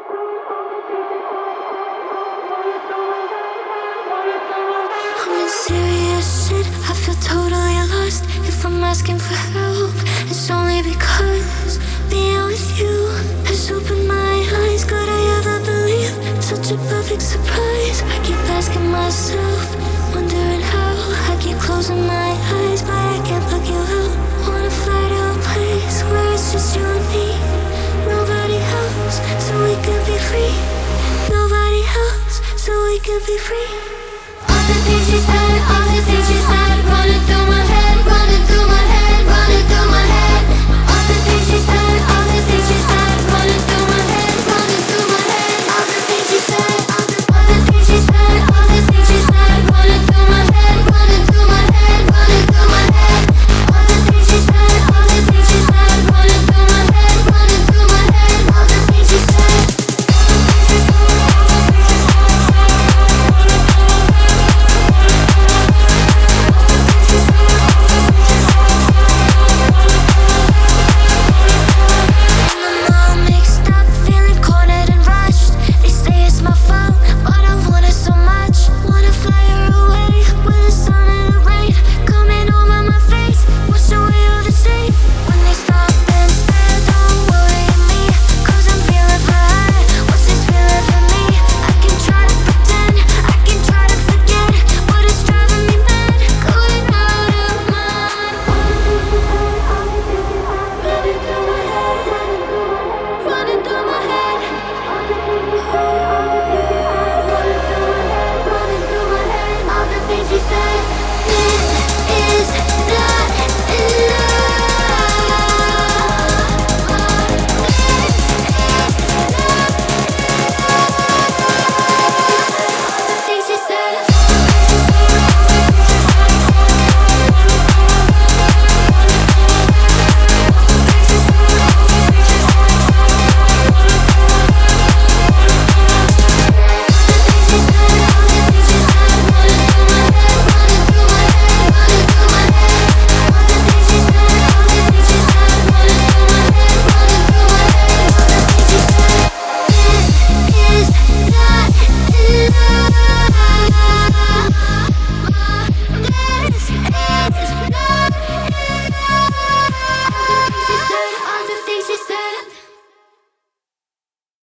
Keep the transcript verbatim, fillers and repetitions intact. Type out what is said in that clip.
I'm in serious shit, I feel totally lost. If I'm asking for help, it's only because being with you has opened my eyes. Could I ever believe such a perfect surprise? I keep asking myself, wondering how. I keep closing my eyes, but I can't look you out. Wanna fly to a place where it's just you and me. Nobody else, so we can be free. Nobody else, so we can be free. All the things you said